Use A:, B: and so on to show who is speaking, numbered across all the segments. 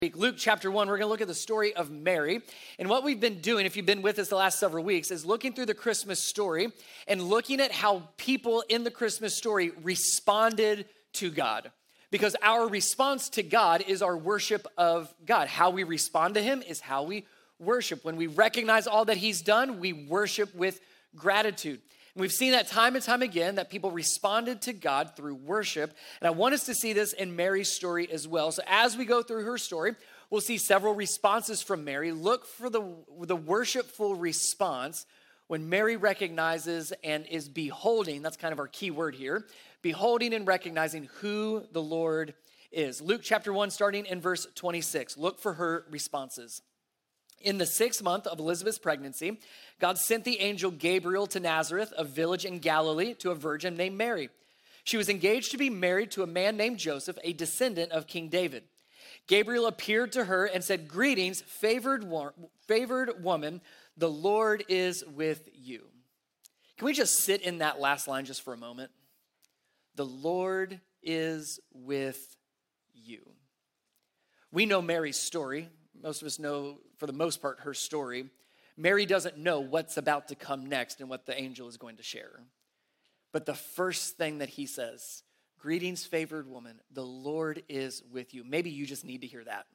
A: Luke chapter 1, we're going to look at the story of Mary. And what we've been doing, if you've been with us the last several weeks, is looking through the Christmas story and looking at how people in the Christmas story responded to God. Because our response to God is our worship of God. How we respond to him is how we worship. When we recognize all that he's done, we worship with gratitude. And we've seen that time and time again, that people responded to God through worship. And I want us to see this in Mary's story as well. So as we go through her story, we'll see several responses from Mary. Look for the worshipful response when Mary recognizes and is beholding, that's kind of our key word here, beholding and recognizing who the Lord is. Luke chapter 1, starting in verse 26. Look for her responses. In the 6th month of Elizabeth's pregnancy, God sent the angel Gabriel to Nazareth, a village in Galilee, to a virgin named Mary. She was engaged to be married to a man named Joseph, a descendant of King David. Gabriel appeared to her and said, "Greetings, favored woman, the Lord is with you." Can we just sit in that last line just for a moment? The Lord is with you. We know Mary's story. Most of us know, for the most part, her story. Mary doesn't know what's about to come next and what the angel is going to share. But the first thing that he says, "Greetings, favored woman, the Lord is with you." Maybe you just need to hear that.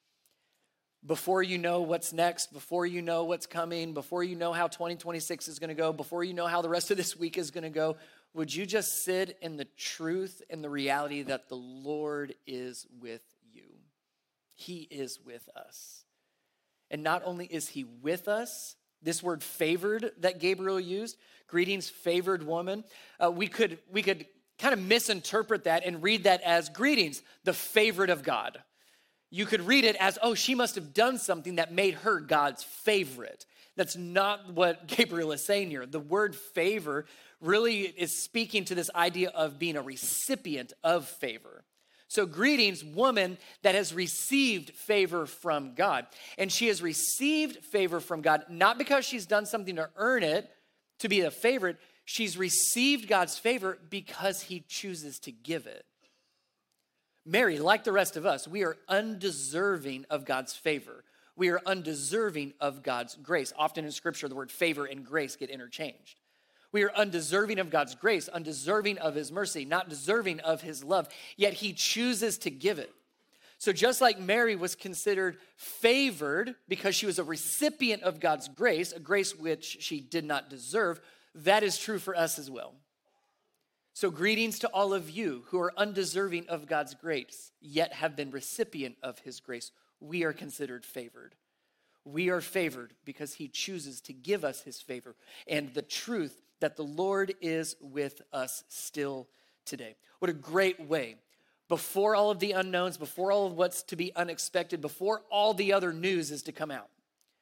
A: Before you know what's next, before you know what's coming, before you know how 2026 is going to go, before you know how the rest of this week is going to go, would you just sit in the truth and the reality that the Lord is with you? He is with us. And not only is he with us, this word favored that Gabriel used, greetings, favored woman, we could kind of misinterpret that and read that as greetings, the favorite of God. You could read it as, oh, she must have done something that made her God's favorite. That's not what Gabriel is saying here. The word favor really is speaking to this idea of being a recipient of favor. So greetings, woman that has received favor from God. And she has received favor from God, not because she's done something to earn it, to be a favorite. She's received God's favor because he chooses to give it. Mary, like the rest of us, we are undeserving of God's favor. We are undeserving of God's grace. Often in Scripture, the word favor and grace get interchanged. We are undeserving of God's grace, undeserving of his mercy, not deserving of his love, yet he chooses to give it. So just like Mary was considered favored because she was a recipient of God's grace, a grace which she did not deserve, that is true for us as well. So greetings to all of you who are undeserving of God's grace, yet have been recipient of his grace. We are considered favored. We are favored because he chooses to give us his favor and the truth that the Lord is with us still today. What a great way, before all of the unknowns, before all of what's to be unexpected, before all the other news is to come out,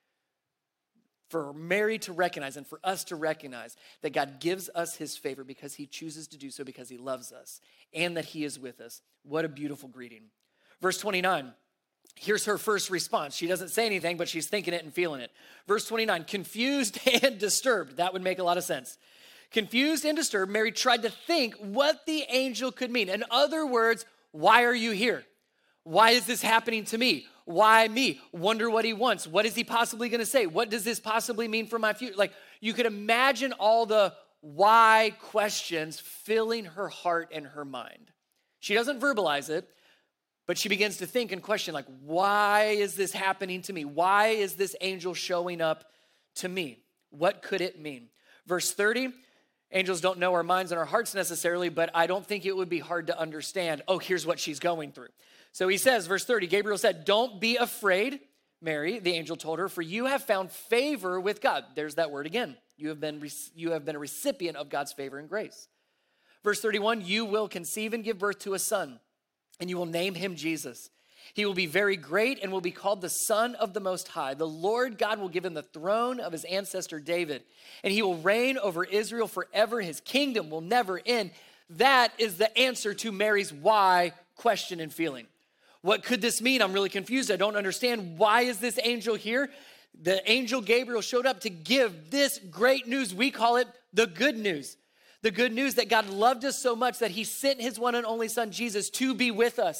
A: for Mary to recognize and for us to recognize that God gives us his favor because he chooses to do so because he loves us and that he is with us. What a beautiful greeting. Verse 29. Here's her first response. She doesn't say anything, but she's thinking it and feeling it. Verse 29, confused and disturbed. That would make a lot of sense. Confused and disturbed, Mary tried to think what the angel could mean. In other words, why are you here? Why is this happening to me? Why me? Wonder what he wants. What is he possibly going to say? What does this possibly mean for my future? Like, you could imagine all the why questions filling her heart and her mind. She doesn't verbalize it, but she begins to think and question, like, why is this happening to me? Why is this angel showing up to me? What could it mean? Verse 30, angels don't know our minds and our hearts necessarily, but I don't think it would be hard to understand, oh, here's what she's going through. So he says, verse 30, Gabriel said, "Don't be afraid, Mary," the angel told her, "for you have found favor with God." There's that word again. You have been a recipient of God's favor and grace. Verse 31, "You will conceive and give birth to a son, and you will name him Jesus. He will be very great and will be called the Son of the Most High. The Lord God will give him the throne of his ancestor David, and he will reign over Israel forever. His kingdom will never end." That is the answer to Mary's why question and feeling. What could this mean? I'm really confused. I don't understand. Why is this angel here? The angel Gabriel showed up to give this great news. We call it the good news. The good news that God loved us so much that he sent his one and only son, Jesus, to be with us,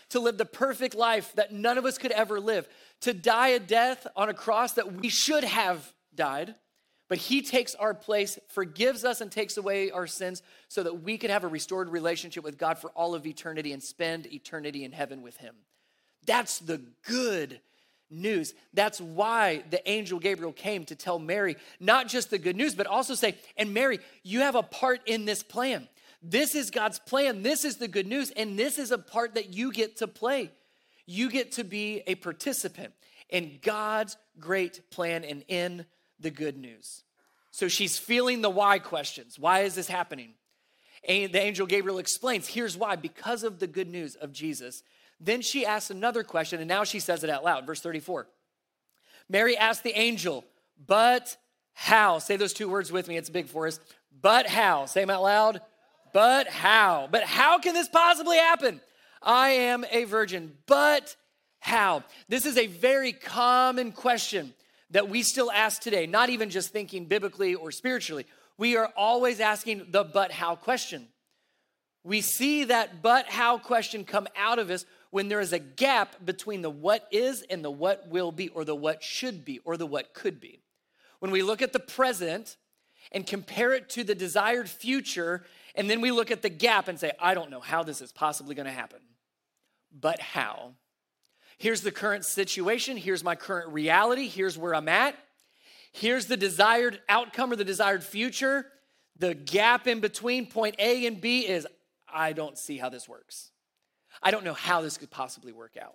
A: to live the perfect life that none of us could ever live, to die a death on a cross that we should have died. But he takes our place, forgives us, and takes away our sins so that we could have a restored relationship with God for all of eternity and spend eternity in heaven with him. That's the good news. That's why the angel Gabriel came to tell Mary, not just the good news, but also say, and Mary, you have a part in this plan. This is God's plan. This is the good news. And this is a part that you get to play. You get to be a participant in God's great plan and in the good news. So she's feeling the why questions. Why is this happening? And the angel Gabriel explains, here's why, because of the good news of Jesus. Then she asks another question, and now she says it out loud. Verse 34. Mary asked the angel, but how? Say those two words with me. It's big for us. But how? Say them out loud. But how? But how can this possibly happen? I am a virgin. But how? This is a very common question that we still ask today, not even just thinking biblically or spiritually. We are always asking the but how question. We see that but how question come out of us when there is a gap between the what is and the what will be, or the what should be, or the what could be. When we look at the present and compare it to the desired future, and then we look at the gap and say, I don't know how this is possibly going to happen. But how? Here's the current situation. Here's my current reality. Here's where I'm at. Here's the desired outcome or the desired future. The gap in between point A and B is, I don't see how this works. I don't know how this could possibly work out.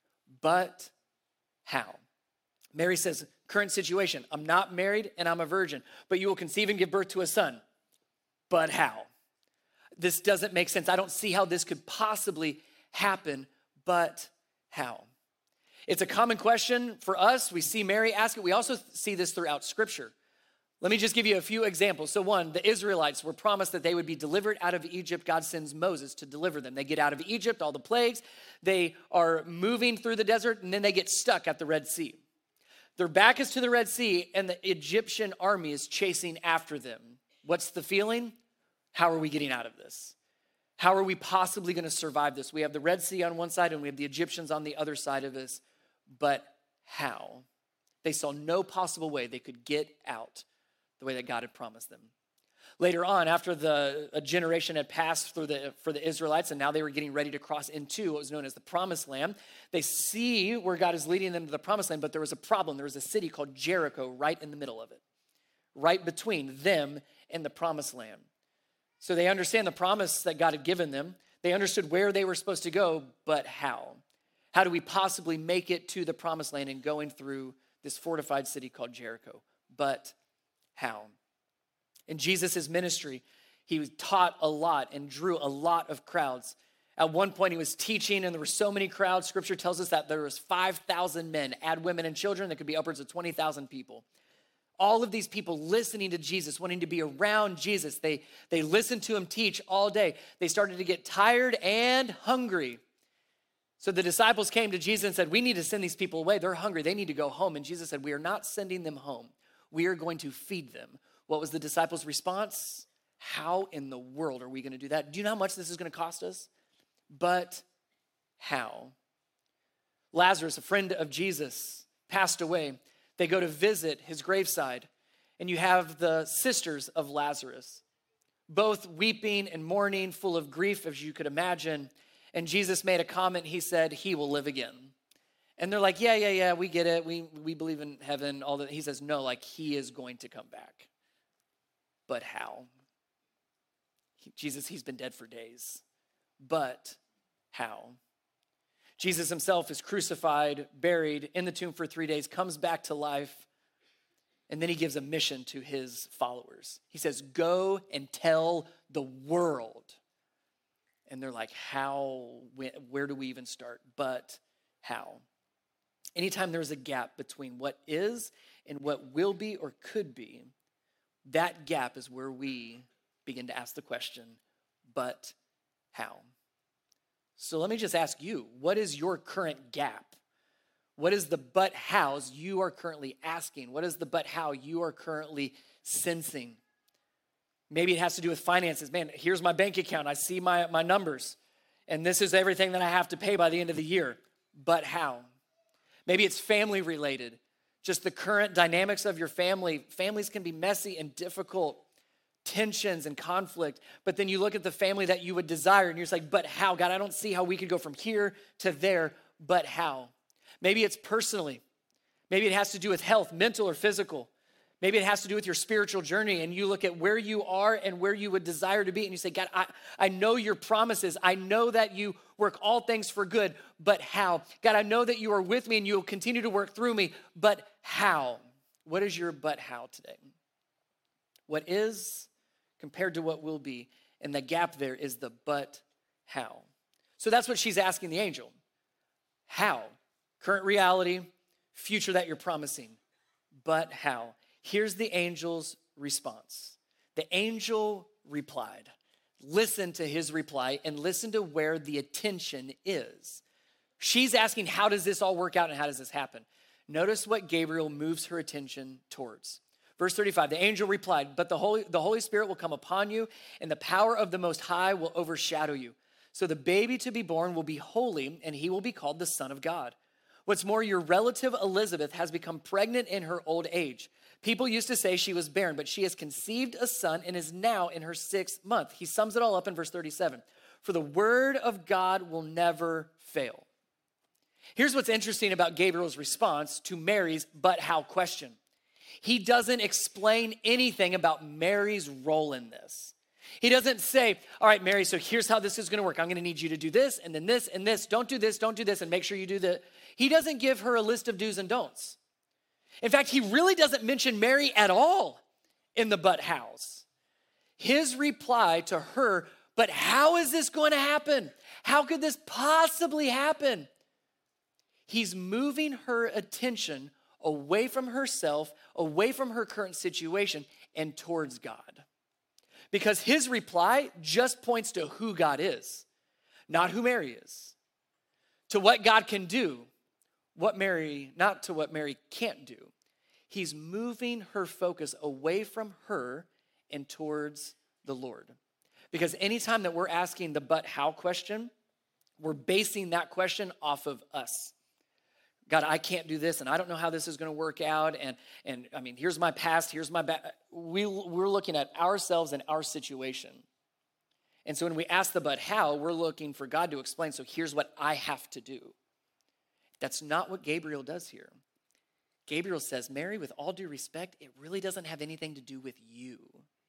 A: But how? Mary says, current situation, I'm not married and I'm a virgin, but you will conceive and give birth to a son. But how? This doesn't make sense. I don't see how this could possibly happen, but how? It's a common question for us. We see Mary ask it. We also see this throughout Scripture. Let me just give you a few examples. So one, the Israelites were promised that they would be delivered out of Egypt. God sends Moses to deliver them. They get out of Egypt, all the plagues. They are moving through the desert, and then they get stuck at the Red Sea. Their back is to the Red Sea, and the Egyptian army is chasing after them. What's the feeling? How are we getting out of this? How are we possibly going to survive this? We have the Red Sea on one side, and we have the Egyptians on the other side of this. But how? They saw no possible way they could get out the way that God had promised them. Later on, after a generation had passed for the Israelites, and now they were getting ready to cross into what was known as the Promised Land, they see where God is leading them to the Promised Land, but there was a problem. There was a city called Jericho right in the middle of it, right between them and the Promised Land. So they understand the promise that God had given them. They understood where they were supposed to go, but how? How do we possibly make it to the Promised Land and going through this fortified city called Jericho? But how? In Jesus' ministry, he taught a lot and drew a lot of crowds. At one point, he was teaching, and there were so many crowds. Scripture tells us that there was 5,000 men, add women and children, that could be upwards of 20,000 people. All of these people listening to Jesus, wanting to be around Jesus. They listened to him teach all day. They started to get tired and hungry. So the disciples came to Jesus and said, we need to send these people away. They're hungry. They need to go home. And Jesus said, we are not sending them home. We are going to feed them. What was the disciples' response? How in the world are we going to do that? Do you know how much this is going to cost us? But how? Lazarus, a friend of Jesus, passed away. They go to visit his graveside, and you have the sisters of Lazarus, both weeping and mourning, full of grief, as you could imagine. And Jesus made a comment. He said, he will live again. And they're like, yeah, we get it. We believe in heaven, all that. He says, no, like he is going to come back. But how? Jesus, he's been dead for days. But how? Jesus himself is crucified, buried in the tomb for 3 days, comes back to life, and then he gives a mission to his followers. He says, go and tell the world. And they're like, how, where do we even start? But how? Anytime there's a gap between what is and what will be or could be, that gap is where we begin to ask the question, but how? So let me just ask you, what is your current gap? What is the but hows you are currently asking? What is the but how you are currently sensing? Maybe it has to do with finances. Man, here's my bank account. I see my numbers. and this is everything that I have to pay by the end of the year. But how? Maybe it's family related, just the current dynamics of your family. Families can be messy and difficult, tensions and conflict. But then you look at the family that you would desire and you're just like, but how? God, I don't see how we could go from here to there, but how? Maybe it's personally. Maybe it has to do with health, mental or physical. Maybe it has to do with your spiritual journey, and you look at where you are and where you would desire to be, and you say, God, I know your promises. I know that you work all things for good, but how? God, I know that you are with me and you will continue to work through me, but how? What is your but how today? What is compared to what will be, and the gap there is the but how. So that's what she's asking the angel. How? Current reality, future that you're promising, but how? Here's the angel's response. The angel replied. Listen to his reply and listen to where the attention is. She's asking, how does this all work out and how does this happen? Notice what Gabriel moves her attention towards. Verse 35, the angel replied, but the Holy Spirit will come upon you and the power of the Most High will overshadow you. So the baby to be born will be holy and he will be called the Son of God. What's more, your relative Elizabeth has become pregnant in her old age. People used to say she was barren, but she has conceived a son and is now in her 6th month. He sums it all up in verse 37. For the word of God will never fail. Here's what's interesting about Gabriel's response to Mary's but how question. He doesn't explain anything about Mary's role in this. He doesn't say, all right, Mary, so here's how this is going to work. I'm going to need you to do this and then this and this. Don't do this, and make sure you do that. He doesn't give her a list of do's and don'ts. In fact, he really doesn't mention Mary at all in the but hows. His reply to her, but how is this going to happen? How could this possibly happen? He's moving her attention away from herself, away from her current situation, and towards God. Because his reply just points to who God is, not who Mary is, to what God can do, not to what Mary can't do. He's moving her focus away from her and towards the Lord. Because anytime that we're asking the but how question, we're basing that question off of us. God, I can't do this, and I don't know how this is going to work out, and I mean, here's my past, here's my back. We're looking at ourselves and our situation. And so when we ask the but how, we're looking for God to explain, so here's what I have to do. That's not what Gabriel does here. Gabriel says, Mary, with all due respect, it really doesn't have anything to do with you.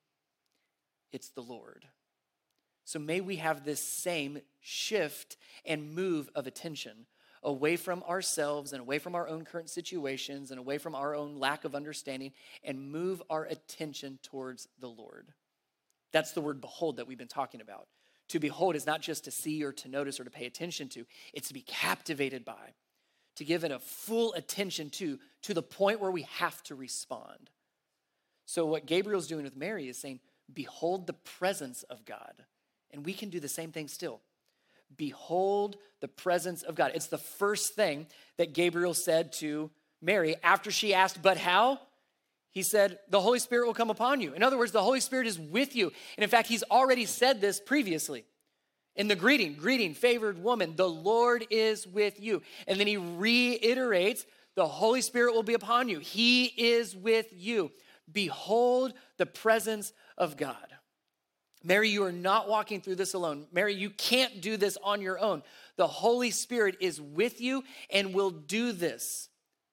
A: It's the Lord. So may we have this same shift and move of attention away from ourselves and away from our own current situations and away from our own lack of understanding and move our attention towards the Lord. That's the word behold that we've been talking about. To behold is not just to see or to notice or to pay attention to. It's to be captivated by, to give it a full attention to the point where we have to respond. So what Gabriel's doing with Mary is saying, behold the presence of God. And we can do the same thing still. Behold the presence of God. It's the first thing that Gabriel said to Mary after she asked, but how? He said, the Holy Spirit will come upon you. In other words, the Holy Spirit is with you. And in fact, he's already said this previously. In the greeting, favored woman, the Lord is with you. And then he reiterates, the Holy Spirit will be upon you. He is with you. Behold the presence of God. Mary, you are not walking through this alone. Mary, you can't do this on your own. The Holy Spirit is with you and will do this.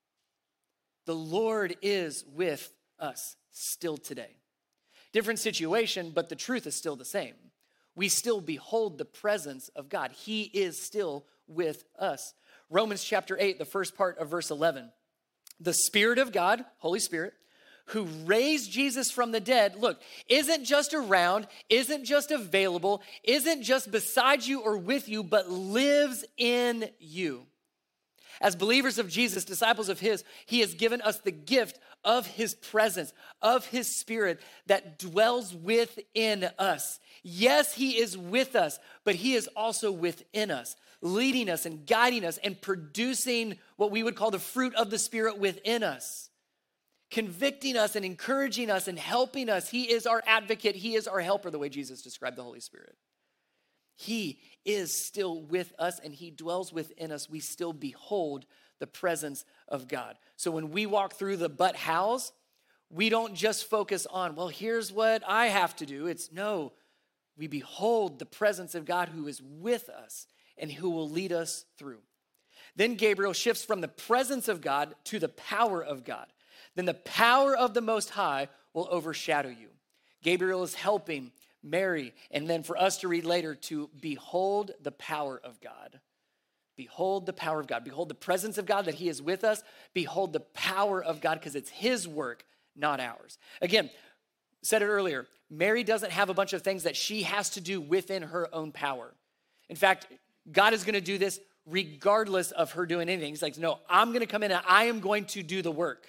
A: The Lord is with us still today. Different situation, but the truth is still the same. We still behold the presence of God. He is still with us. Romans chapter 8, the first part of verse 11. The Spirit of God, Holy Spirit, who raised Jesus from the dead, look, isn't just around, isn't just available, isn't just beside you or with you, but lives in you. As believers of Jesus, disciples of his, he has given us the gift of his presence, of his Spirit that dwells within us. Yes, he is with us, but he is also within us, leading us and guiding us and producing what we would call the fruit of the Spirit within us, convicting us and encouraging us and helping us. He is our advocate. He is our helper, the way Jesus described the Holy Spirit. He is still with us and he dwells within us. We still behold the presence of God. So when we walk through the but hows, we don't just focus on, well, here's what I have to do. It's no, we behold the presence of God who is with us and who will lead us through. Then Gabriel shifts from the presence of God to the power of God. Then the power of the Most High will overshadow you. Gabriel is helping Mary, and then for us to read later, to behold the power of God. Behold the power of God. Behold the presence of God, that he is with us. Behold the power of God, because it's his work, not ours. Again, said it earlier, Mary doesn't have a bunch of things that she has to do within her own power. In fact, God is going to do this regardless of her doing anything. He's like, no, I'm going to come in and I am going to do the work.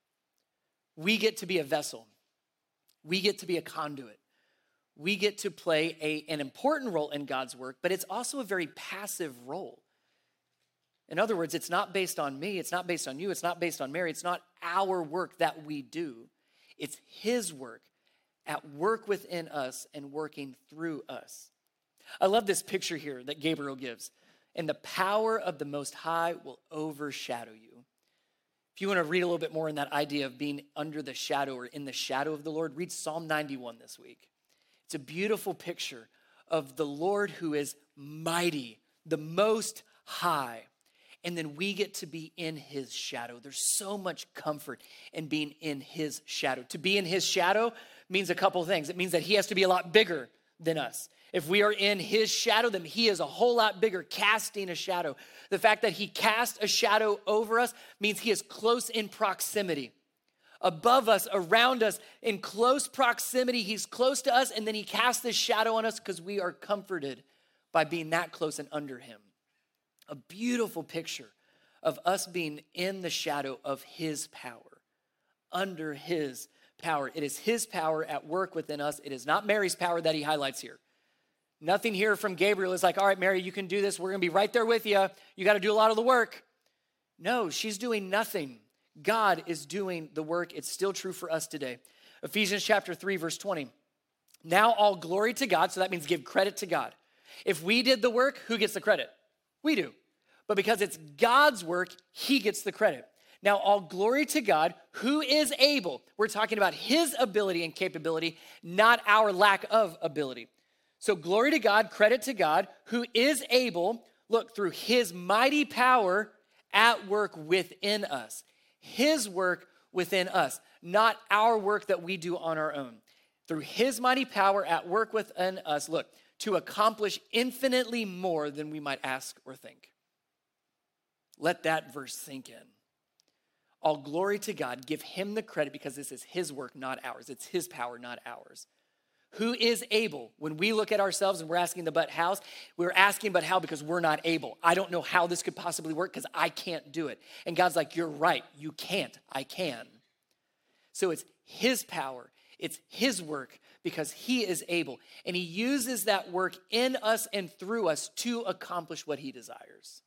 A: We get to be a vessel. We get to be a conduit. We get to play an important role in God's work, but it's also a very passive role. In other words, it's not based on me. It's not based on you. It's not based on Mary. It's not our work that we do. It's his work at work within us and working through us. I love this picture here that Gabriel gives. And the power of the Most High will overshadow you. If you want to read a little bit more in that idea of being under the shadow or in the shadow of the Lord, read Psalm 91 this week. It's a beautiful picture of the Lord who is mighty, the Most High. And then we get to be in his shadow. There's so much comfort in being in his shadow. To be in his shadow means a couple things. It means that he has to be a lot bigger than us. If we are in his shadow, then he is a whole lot bigger, casting a shadow. The fact that he cast a shadow over us means he is close in proximity. Above us, around us, in close proximity, he's close to us, and then he casts this shadow on us because we are comforted by being that close and under him. A beautiful picture of us being in the shadow of his power, under his power. It is his power at work within us. It is not Mary's power that he highlights here. Nothing here from Gabriel is like, all right, Mary, you can do this. We're going to be right there with you. You got to do a lot of the work. No, she's doing nothing. God is doing the work. It's still true for us today. Ephesians chapter 3, verse 20. Now all glory to God. So that means give credit to God. If we did the work, who gets the credit? We do. But because it's God's work, he gets the credit. Now all glory to God, who is able. We're talking about his ability and capability, not our lack of ability. So glory to God, credit to God, who is able, look, through his mighty power at work within us. His work within us, not our work that we do on our own. Through his mighty power at work within us, look, to accomplish infinitely more than we might ask or think. Let that verse sink in. All glory to God, give him the credit because this is his work, not ours. It's his power, not ours. Who is able? When we look at ourselves and we're asking the but hows, we're asking but how because we're not able. I don't know how this could possibly work because I can't do it. And God's like, you're right. You can't. I can. So it's his power. It's his work because he is able. And he uses that work in us and through us to accomplish what he desires.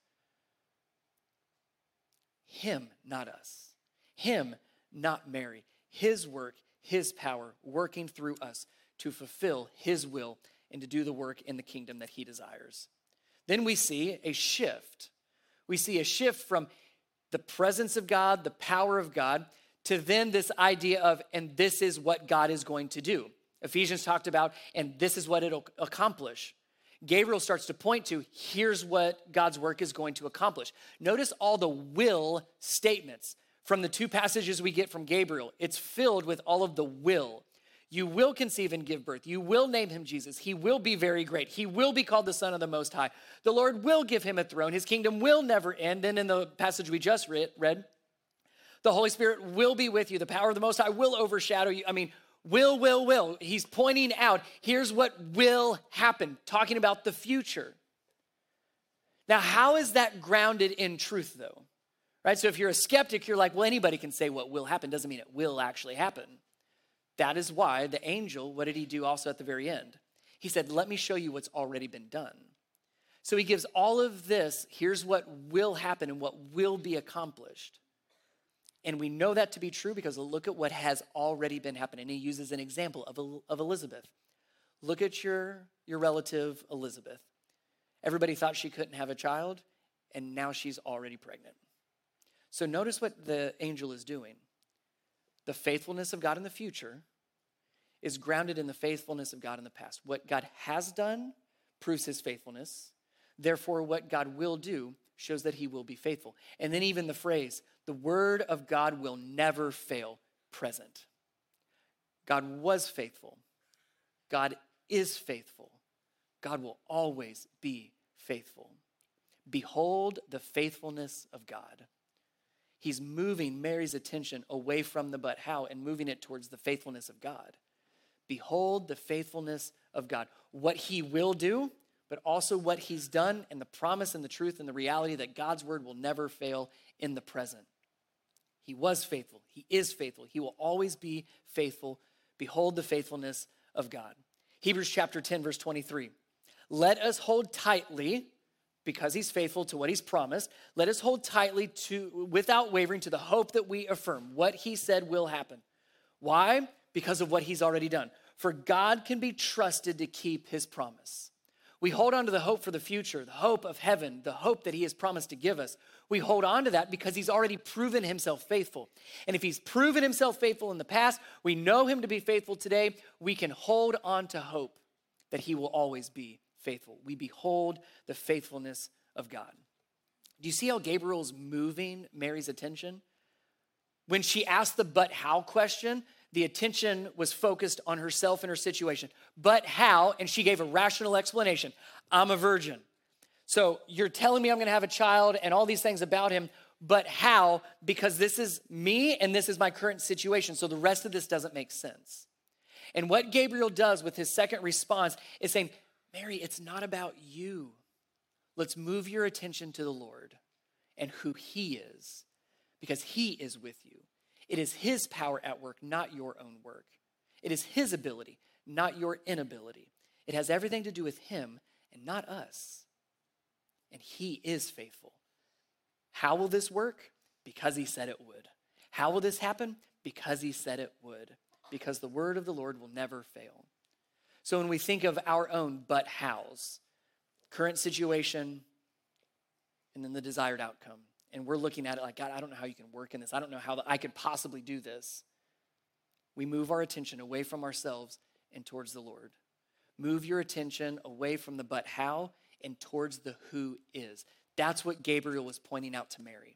A: Him, not us. Him, not Mary. His work, his power, working through us to fulfill his will and to do the work in the kingdom that he desires. Then we see a shift. We see a shift from the presence of God, the power of God, to then this idea of, and this is what God is going to do. Ephesians talked about, and this is what it'll accomplish. Gabriel starts to point to, here's what God's work is going to accomplish. Notice all the will statements from the two passages we get from Gabriel. It's filled with all of the will. You will conceive and give birth. You will name him Jesus. He will be very great. He will be called the Son of the Most High. The Lord will give him a throne. His kingdom will never end. And in the passage we just read, the Holy Spirit will be with you. The power of the Most High will overshadow you. I mean, will. He's pointing out, here's what will happen, talking about the future. Now, how is that grounded in truth, though? Right? So if you're a skeptic, you're like, well, anybody can say what will happen. Doesn't mean it will actually happen. That is why the angel, what did he do also at the very end? He said, let me show you what's already been done. So he gives all of this, here's what will happen and what will be accomplished. And we know that to be true because look at what has already been happening. He uses an example of Elizabeth. Look at your relative, Elizabeth. Everybody thought she couldn't have a child, and now she's already pregnant. So notice what the angel is doing. The faithfulness of God in the future is grounded in the faithfulness of God in the past. What God has done proves his faithfulness. Therefore, what God will do shows that he will be faithful. And then even the phrase, the word of God will never fail, present. God was faithful. God is faithful. God will always be faithful. Behold the faithfulness of God. He's moving Mary's attention away from the but how and moving it towards the faithfulness of God. Behold the faithfulness of God. What he will do, but also what he's done, and the promise and the truth and the reality that God's word will never fail in the present. He was faithful. He is faithful. He will always be faithful. Behold the faithfulness of God. Hebrews chapter 10, verse 23. Let us hold tightly, because he's faithful to what he's promised, let us hold tightly without wavering to the hope that we affirm. What he said will happen. Why? Because of what he's already done. For God can be trusted to keep his promise. We hold on to the hope for the future, the hope of heaven, the hope that he has promised to give us. We hold on to that because he's already proven himself faithful. And if he's proven himself faithful in the past, we know him to be faithful today, we can hold on to hope that he will always be faithful. We behold the faithfulness of God. Do you see how Gabriel's moving Mary's attention? When she asked the but how question, the attention was focused on herself and her situation. But how? And she gave a rational explanation. I'm a virgin. So you're telling me I'm going to have a child and all these things about him, but how? Because this is me and this is my current situation. So the rest of this doesn't make sense. And what Gabriel does with his second response is saying, Mary, it's not about you. Let's move your attention to the Lord and who he is, because he is with you. It is his power at work, not your own work. It is his ability, not your inability. It has everything to do with him and not us. And he is faithful. How will this work? Because he said it would. How will this happen? Because he said it would. Because the word of the Lord will never fail. So when we think of our own but hows, current situation, and then the desired outcome, and we're looking at it like, God, I don't know how you can work in this. I don't know how I could possibly do this. We move our attention away from ourselves and towards the Lord. Move your attention away from the but how and towards the who is. That's what Gabriel was pointing out to Mary.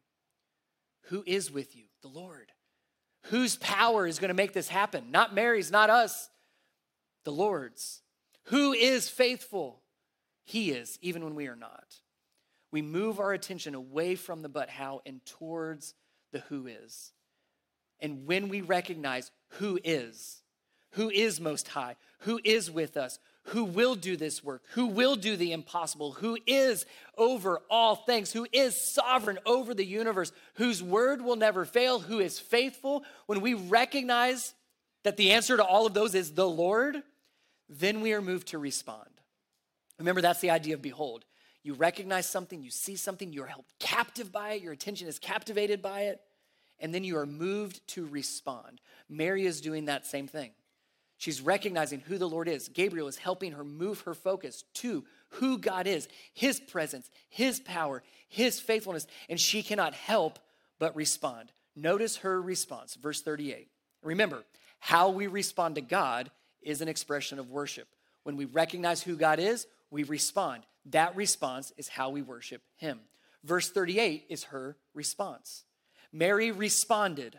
A: Who is with you? The Lord. Whose power is going to make this happen? Not Mary's, not us. The Lord's. Who is faithful? He is, even when we are not. We move our attention away from the but how and towards the who is. And when we recognize who is most high, who is with us, who will do this work, who will do the impossible, who is over all things, who is sovereign over the universe, whose word will never fail, who is faithful, when we recognize that the answer to all of those is the Lord, then we are moved to respond. Remember, that's the idea of behold. You recognize something, you see something, you're held captive by it, your attention is captivated by it, and then you are moved to respond. Mary is doing that same thing. She's recognizing who the Lord is. Gabriel is helping her move her focus to who God is, his presence, his power, his faithfulness, and she cannot help but respond. Notice her response, verse 38. Remember, how we respond to God is an expression of worship. When we recognize who God is, we respond. That response is how we worship him. Verse 38 is her response. Mary responded,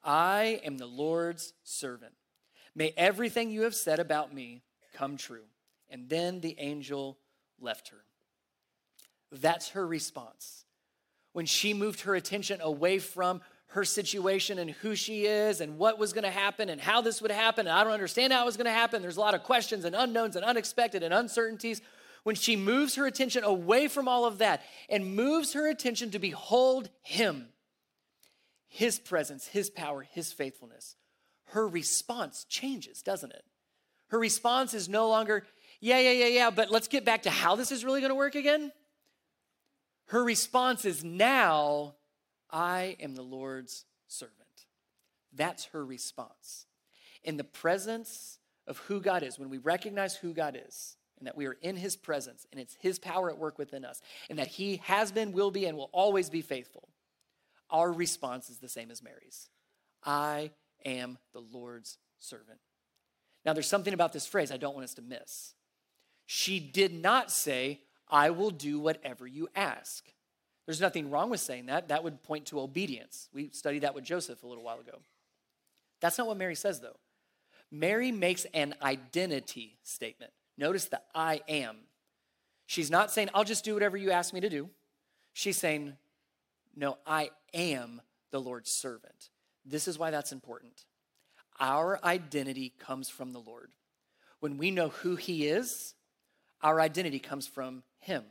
A: I am the Lord's servant. May everything you have said about me come true. And then the angel left her. That's her response. When she moved her attention away from her situation and who she is and what was going to happen and how this would happen, and I don't understand how it was going to happen. There's a lot of questions and unknowns and unexpected and uncertainties. When she moves her attention away from all of that and moves her attention to behold him, his presence, his power, his faithfulness, her response changes, doesn't it? Her response is no longer, yeah, but let's get back to how this is really going to work again. Her response is now, I am the Lord's servant. That's her response. In the presence of who God is, when we recognize who God is, and that we are in his presence, and it's his power at work within us, and that he has been, will be, and will always be faithful, our response is the same as Mary's. I am the Lord's servant. Now, there's something about this phrase I don't want us to miss. She did not say, I will do whatever you ask. There's nothing wrong with saying that. That would point to obedience. We studied that with Joseph a little while ago. That's not what Mary says, though. Mary makes an identity statement. Notice the I am. She's not saying, I'll just do whatever you ask me to do. She's saying, no, I am the Lord's servant. This is why that's important. Our identity comes from the Lord. When we know who he is, our identity comes from him.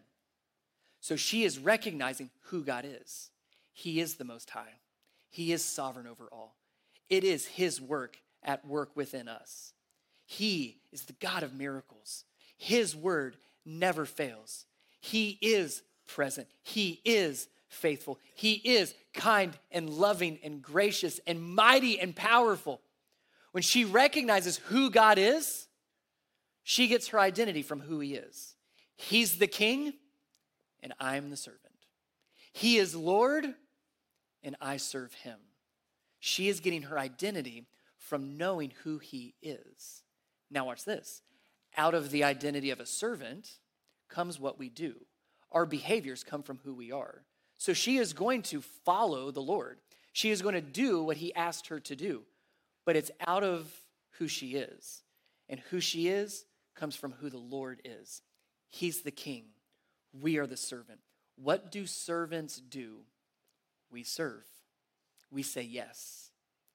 A: So she is recognizing who God is. He is the Most High. He is sovereign over all. It is his work at work within us. He is the God of miracles. His word never fails. He is present. He is faithful. He is kind and loving and gracious and mighty and powerful. When she recognizes who God is, she gets her identity from who he is. He's the king, and I'm the servant. He is Lord, and I serve him. She is getting her identity from knowing who he is. Now watch this. Out of the identity of a servant comes what we do. Our behaviors come from who we are. So she is going to follow the Lord. She is going to do what he asked her to do. But it's out of who she is. And who she is comes from who the Lord is. He's the king. We are the servant. What do servants do? We serve. We say yes.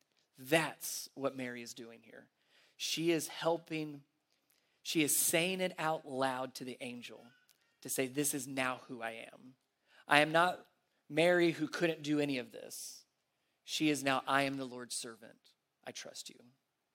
A: That's what Mary is doing here. She is helping. She is saying it out loud to the angel to say, this is now who I am. I am not Mary who couldn't do any of this. She is now, I am the Lord's servant. I trust you.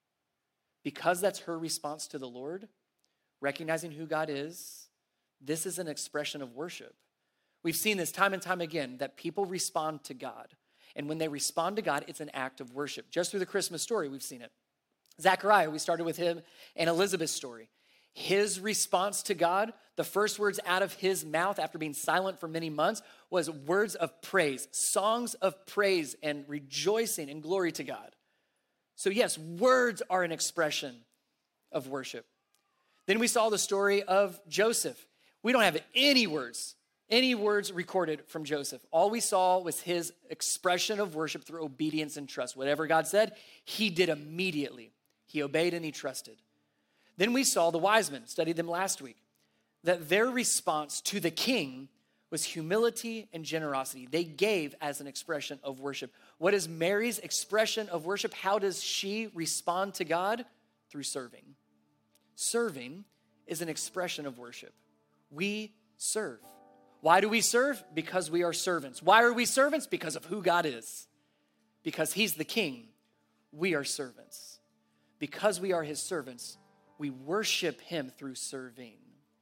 A: Because that's her response to the Lord, recognizing who God is, this is an expression of worship. We've seen this time and time again, that people respond to God. And when they respond to God, it's an act of worship. Just through the Christmas story, we've seen it. Zechariah, we started with him and Elizabeth's story. His response to God, the first words out of his mouth after being silent for many months, was words of praise, songs of praise and rejoicing and glory to God. So yes, words are an expression of worship. Then we saw the story of Joseph. We don't have any words recorded from Joseph. All we saw was his expression of worship through obedience and trust. Whatever God said, he did immediately. He obeyed and he trusted. Then we saw the wise men, studied them last week, that their response to the king was humility and generosity. They gave as an expression of worship. What is Mary's expression of worship? How does she respond to God? Through serving. Serving is an expression of worship. We serve. Why do we serve? Because we are servants. Why are we servants? Because of who God is. Because he's the king, we are servants. Because we are his servants, we worship him through serving.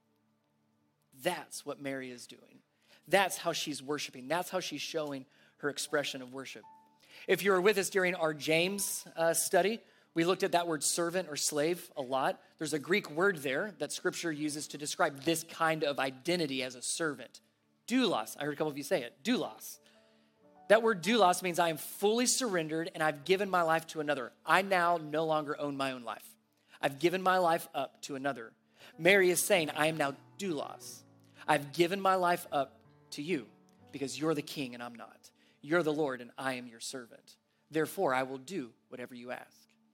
A: That's what Mary is doing. That's how she's worshiping. That's how she's showing her expression of worship. If you were with us during our James study, we looked at that word servant or slave a lot. There's a Greek word there that scripture uses to describe this kind of identity as a servant. Doulos. I heard a couple of you say it. Doulos. That word doulos means I am fully surrendered and I've given my life to another. I now no longer own my own life. I've given my life up to another. Mary is saying, I am now doulos. I've given my life up to you because you're the king and I'm not. You're the Lord and I am your servant. Therefore, I will do whatever you ask.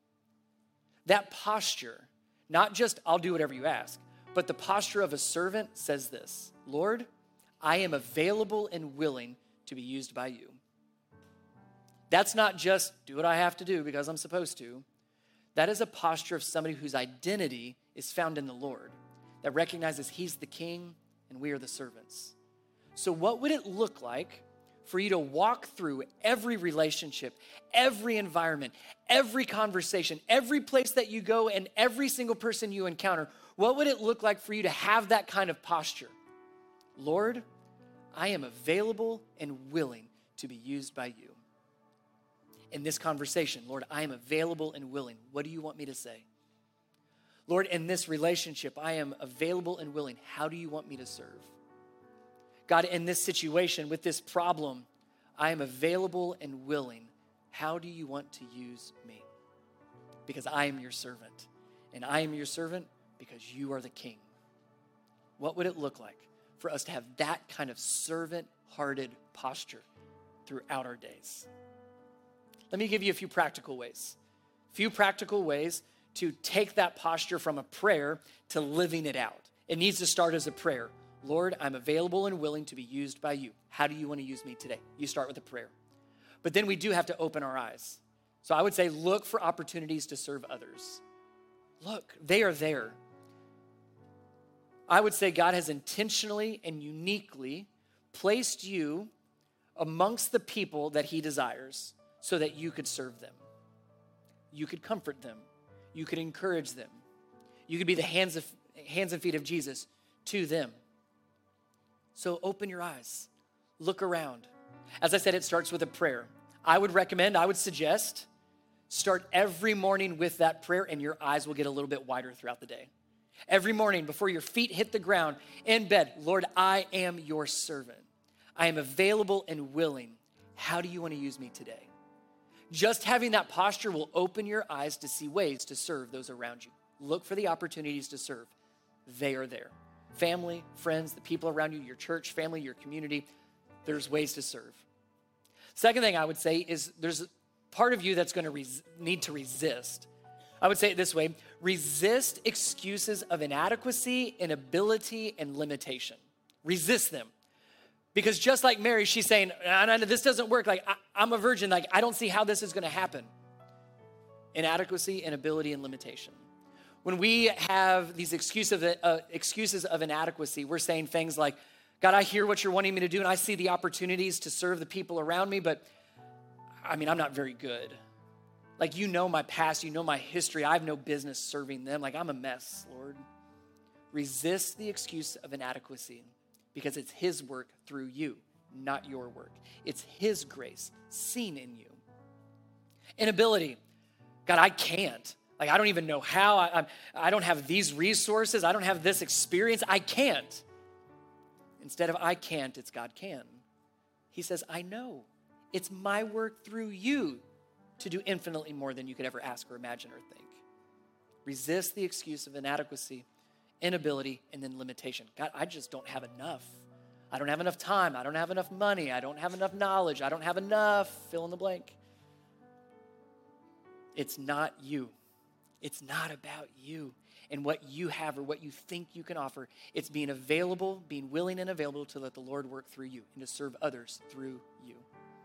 A: That posture, not just I'll do whatever you ask, but the posture of a servant says this, Lord, I am available and willing to be used by you. That's not just do what I have to do because I'm supposed to. That is a posture of somebody whose identity is found in the Lord, that recognizes he's the king and we are the servants. So what would it look like for you to walk through every relationship, every environment, every conversation, every place that you go and every single person you encounter? What would it look like for you to have that kind of posture? Lord, I am available and willing to be used by you. In this conversation, Lord, I am available and willing. What do you want me to say? Lord, in this relationship, I am available and willing. How do you want me to serve? God, in this situation, with this problem, I am available and willing. How do you want to use me? Because I am your servant. And I am your servant because you are the king. What would it look like for us to have that kind of servant-hearted posture throughout our days? Let me give you a few practical ways. To take that posture from a prayer to living it out. It needs to start as a prayer. Lord, I'm available and willing to be used by you. How do you want to use me today? You start with a prayer. But then we do have to open our eyes. So I would say look for opportunities to serve others. Look, they are there. I would say God has intentionally and uniquely placed you amongst the people that he desires so that you could serve them. You could comfort them. You could encourage them. You could be the hands and feet of Jesus to them. So open your eyes. Look around. As I said, it starts with a prayer. I would suggest, start every morning with that prayer and your eyes will get a little bit wider throughout the day. Every morning before your feet hit the ground in bed, Lord, I am your servant. I am available and willing. How do you want to use me today? Just having that posture will open your eyes to see ways to serve those around you. Look for the opportunities to serve. They are there. Family, friends, the people around you, your church, family, your community, there's ways to serve. Second thing I would say is there's part of you that's going to need to resist. I would say it this way: resist excuses of inadequacy, inability, and limitation. Resist them. Because just like Mary, she's saying, this doesn't work. Like, I'm a virgin. Like, I don't see how this is going to happen. Inadequacy, inability, and limitation. When we have these excuses of inadequacy, we're saying things like, God, I hear what you're wanting me to do, and I see the opportunities to serve the people around me, but I'm not very good. Like, you know my past, you know my history. I have no business serving them. Like, I'm a mess, Lord. Resist the excuse of inadequacy. Because it's his work through you, not your work. It's his grace seen in you. Inability. God, I can't. Like, I don't even know how. I don't have these resources. I don't have this experience. I can't. Instead of I can't, it's God can. He says, I know. It's my work through you to do infinitely more than you could ever ask or imagine or think. Resist the excuse of inadequacy, inability, and then limitation. God, I just don't have enough. I don't have enough time. I don't have enough money. I don't have enough knowledge. I don't have enough, fill in the blank. It's not you. It's not about you and what you have or what you think you can offer. It's being available, being willing and available to let the Lord work through you and to serve others through you.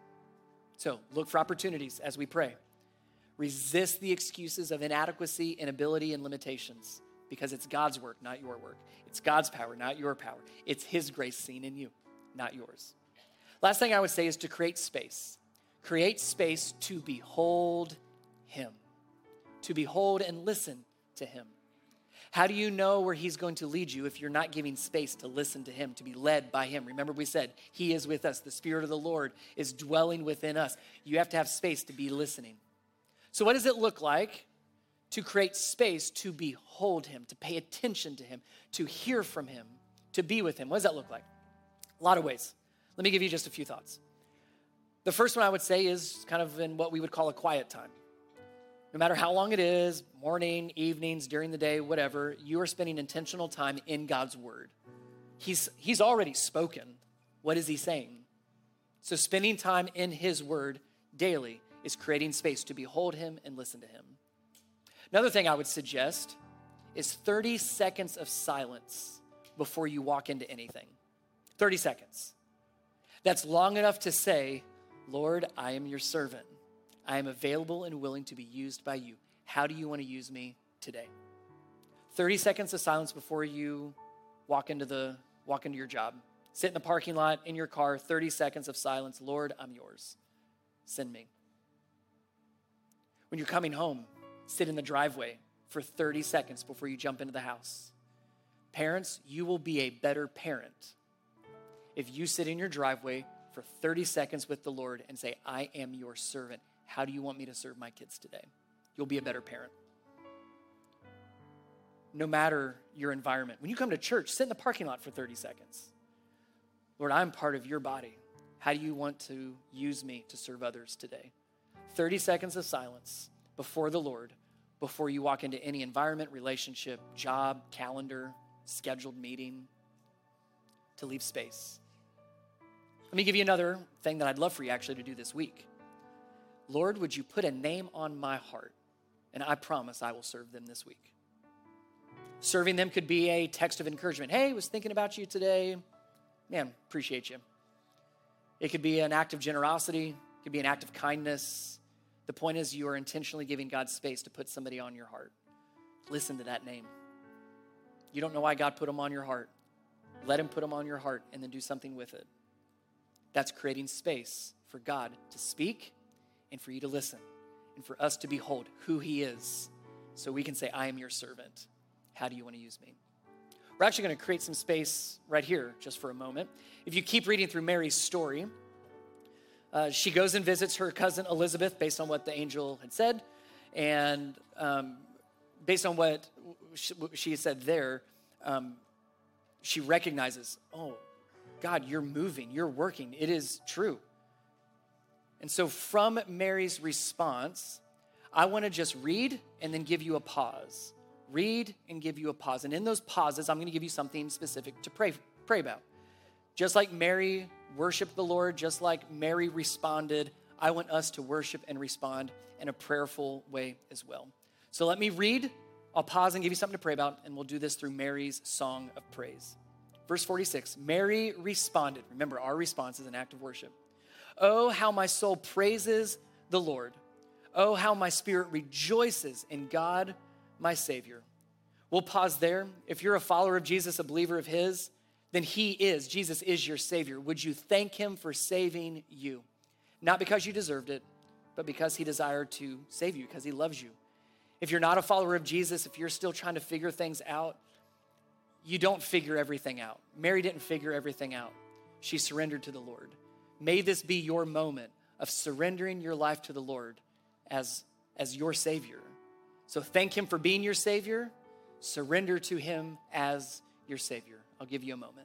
A: So look for opportunities as we pray. Resist the excuses of inadequacy, inability, and limitations. Because it's God's work, not your work. It's God's power, not your power. It's his grace seen in you, not yours. Last thing I would say is to create space. Create space to behold him. To behold and listen to him. How do you know where he's going to lead you if you're not giving space to listen to him, to be led by him? Remember we said he is with us. The Spirit of the Lord is dwelling within us. You have to have space to be listening. So what does it look like to create space to behold him, to pay attention to him, to hear from him, to be with him? What does that look like? A lot of ways. Let me give you just a few thoughts. The first one I would say is kind of in what we would call a quiet time. No matter how long it is, morning, evenings, during the day, whatever, you are spending intentional time in God's word. He's already spoken. What is he saying? So spending time in his word daily is creating space to behold him and listen to him. Another thing I would suggest is 30 seconds of silence before you walk into anything. 30 seconds. That's long enough to say, Lord, I am your servant. I am available and willing to be used by you. How do you want to use me today? 30 seconds of silence before you walk into your job. Sit in the parking lot, in your car, 30 seconds of silence. Lord, I'm yours. Send me. When you're coming home, sit in the driveway for 30 seconds before you jump into the house. Parents, you will be a better parent if you sit in your driveway for 30 seconds with the Lord and say, I am your servant. How do you want me to serve my kids today? You'll be a better parent. no matter your environment. When you come to church, sit in the parking lot for 30 seconds. Lord, I'm part of your body. How do you want to use me to serve others today? 30 seconds of silence before the Lord, before you walk into any environment, relationship, job, calendar, scheduled meeting, to leave space. Let me give you another thing that I'd love for you actually to do this week. Lord, would you put a name on my heart? And I promise I will serve them this week. Serving them could be a text of encouragement. Hey, was thinking about you today. Man, appreciate you. It could be an act of generosity. It could be an act of kindness. The point is you are intentionally giving God space to put somebody on your heart. Listen to that name. You don't know why God put them on your heart. Let him put them on your heart and then do something with it. That's creating space for God to speak and for you to listen and for us to behold who he is so we can say, I am your servant. How do you want to use me? We're actually going to create some space right here just for a moment. If you keep reading through Mary's story, she goes and visits her cousin Elizabeth based on what the angel had said. And based on what she said there, she recognizes, oh, God, you're moving, you're working. It is true. And so from Mary's response, I want to just read and then give you a pause. Read and give you a pause. And in those pauses, I'm going to give you something specific to pray about. Just like Mary worshiped the Lord, just like Mary responded, I want us to worship and respond in a prayerful way as well. So let me read. I'll pause and give you something to pray about, and we'll do this through Mary's song of praise. Verse 46, Mary responded. Remember, our response is an act of worship. Oh, how my soul praises the Lord. Oh, how my spirit rejoices in God, my Savior. We'll pause there. If you're a follower of Jesus, a believer of his, then Jesus is your Savior. Would you thank him for saving you? Not because you deserved it, but because he desired to save you, because he loves you. If you're not a follower of Jesus, if you're still trying to figure things out, you don't figure everything out. Mary didn't figure everything out. She surrendered to the Lord. May this be your moment of surrendering your life to the Lord as your Savior. So thank him for being your Savior. Surrender to him as your Savior. I'll give you a moment.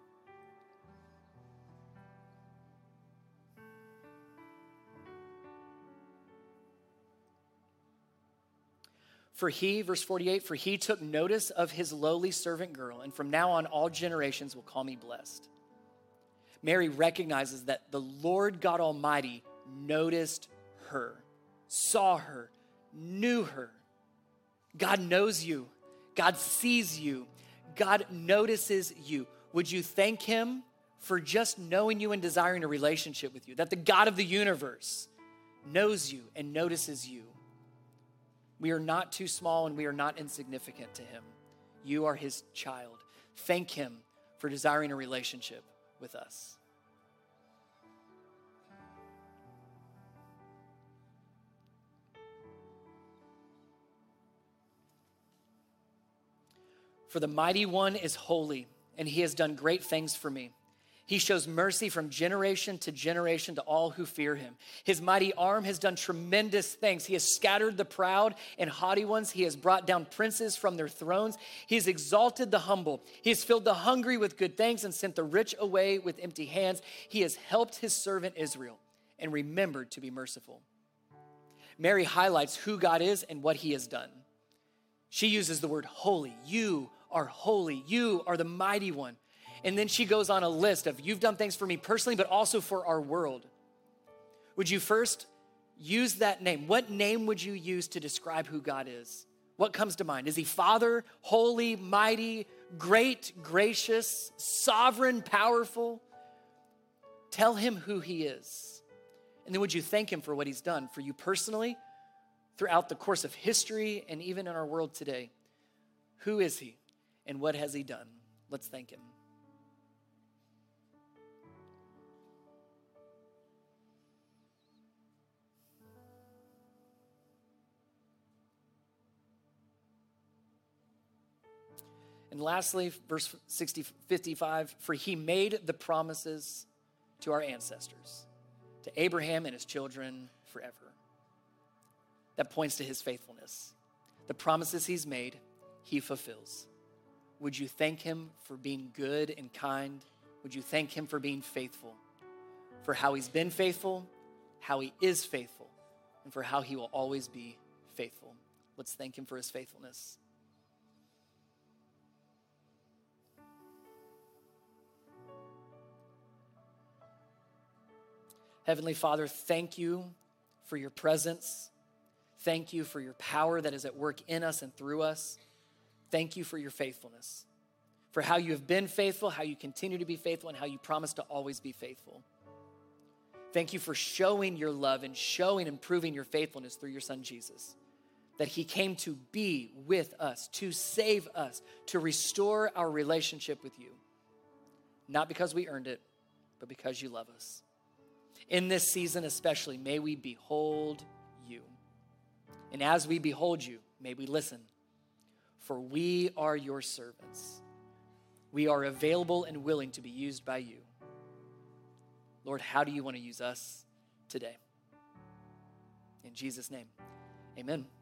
A: For he, verse 48, for he took notice of his lowly servant girl, and from now on all generations will call me blessed. Mary recognizes that the Lord God Almighty noticed her, saw her, knew her. God knows you. God sees you. God notices you. Would you thank him for just knowing you and desiring a relationship with you? That the God of the universe knows you and notices you. We are not too small and we are not insignificant to him. You are his child. Thank him for desiring a relationship with us. For the mighty one is holy, and he has done great things for me. He shows mercy from generation to all who fear him. His mighty arm has done tremendous things. He has scattered the proud and haughty ones. He has brought down princes from their thrones. He has exalted the humble. He has filled the hungry with good things and sent the rich away with empty hands. He has helped his servant Israel and remembered to be merciful. Mary highlights who God is and what he has done. She uses the word holy. You are holy. You are the mighty one. And then she goes on a list of, you've done things for me personally, but also for our world. Would you first use that name? What name would you use to describe who God is? What comes to mind? Is he Father, holy, mighty, great, gracious, sovereign, powerful? Tell him who he is. And then would you thank him for what he's done for you personally, throughout the course of history, and even in our world today? Who is he and what has he done? Let's thank him. And lastly, verse 55, for he made the promises to our ancestors, to Abraham and his children forever. That points to his faithfulness. The promises he's made, he fulfills. Would you thank him for being good and kind? Would you thank him for being faithful? For how he's been faithful, how he is faithful, and for how he will always be faithful. Let's thank him for his faithfulness. Heavenly Father, thank you for your presence. Thank you for your power that is at work in us and through us. Thank you for your faithfulness, for how you have been faithful, how you continue to be faithful, and how you promise to always be faithful. Thank you for showing your love and showing and proving your faithfulness through your son, Jesus, that he came to be with us, to save us, to restore our relationship with you, not because we earned it, but because you love us. In this season especially, may we behold you. And as we behold you, may we listen, for we are your servants. We are available and willing to be used by you. Lord, how do you want to use us today? In Jesus' name, amen.